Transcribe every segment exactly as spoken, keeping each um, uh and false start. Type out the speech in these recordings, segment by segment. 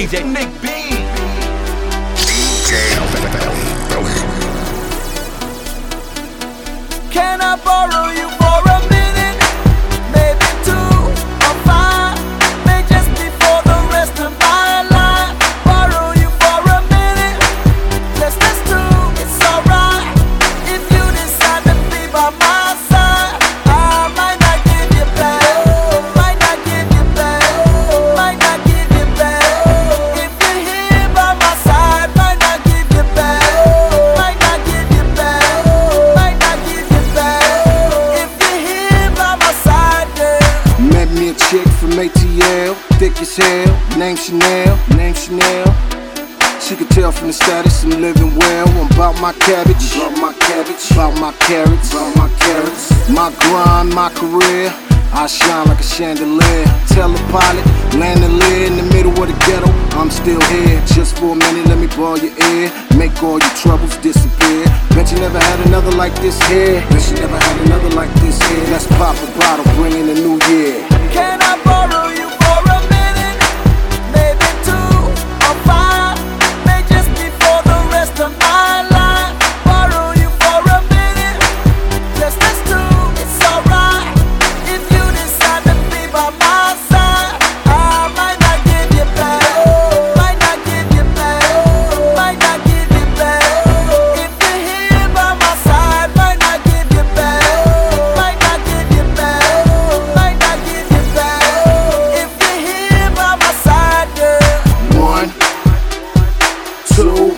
J Nick Bean. D J Belly. Can I borrow you for a minute? Maybe two or five. May just be for the rest of my life. Borrow you for a minute. Just us two, it's alright. If you decide to be by my side, I might not give you back. Might not give you back. Might not give you back. If you're here by my side, might not give you back. Might not give you back. Might not give you back. If you're here by my side, girl. Met me a chick from A T L, thick as hell, name Chanel, name Chanel. She could tell from the status I'm living well. I'm about my cabbage, about my cabbage, about my carrots, about my carrots. My grind, my career, I shine like a chandelier. Tell the pilot, land the lid in the middle of the ghetto. I'm still here, just for a minute, let me borrow your ear. Make all your troubles disappear. Bet you never had another like this here. Bet you never had another like this here. Let's pop a bottle, bring in the new year. Can I borrow you for a minute? Maybe two or five. May just be for the rest of my life. Borrow you for a minute. Just us two, it's alright. If you decide to be by my side, I might not give you back. Might not give you back. Might not give you back. If you're here by my side, might not give you back. Might not give you back. Might not give you back. If you're here by my side, girl. One, two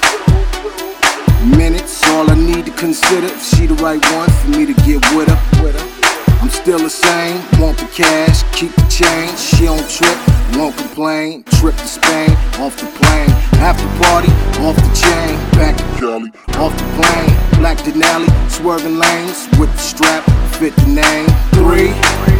minutes, all I need to consider. If she the right one for me to get with her. I'm still the same, want the cash, keep the change. She don't trip, won't complain. Trip to Spain, off the plane. After party, off the chain. Back to Cali, off the plane. Black Denali, swerving lanes with the strap, fit the name. Three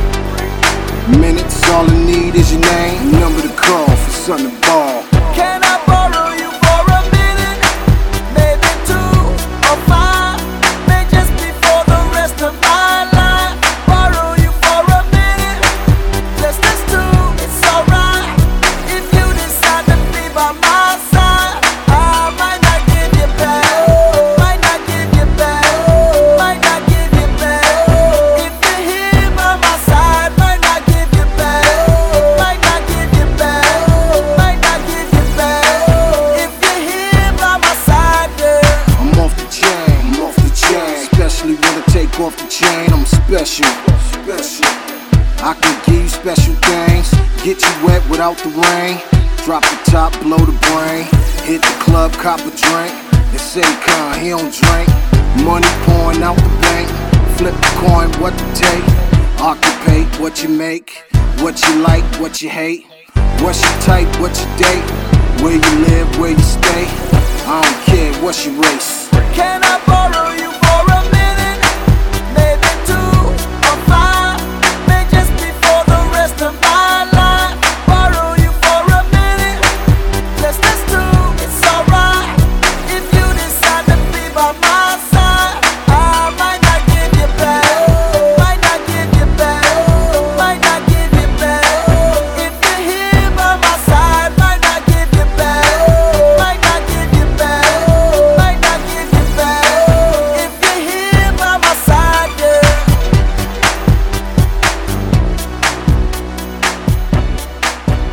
minutes, all I need is your name. Number to call for something to ball. Can I borrow you for a minute? Maybe two or five. May just be for the rest of my life. Borrow you for a minute. Just us two, it's alright. If you decide to be by my side, I might not give you back. Might not give you back. Might not give you back. If you're here by my side, might not give you back. Might not give you back. Might not give you back. If you're here by my side, girl. I'm off the chain, I'm off the chain. Especially when I take off the chain, I'm special. Special. I can give you special things. Get you wet without the rain. Drop the top, blow the brain. Hit the club, cop a drink. It's Akon, he don't drink. Money pouring out the bank. Flip the coin, what to take. Occupate what you make. What you like, what you hate. What's your type, what you date. Where you live, where you stay. I don't care, what's your race. Can I borrow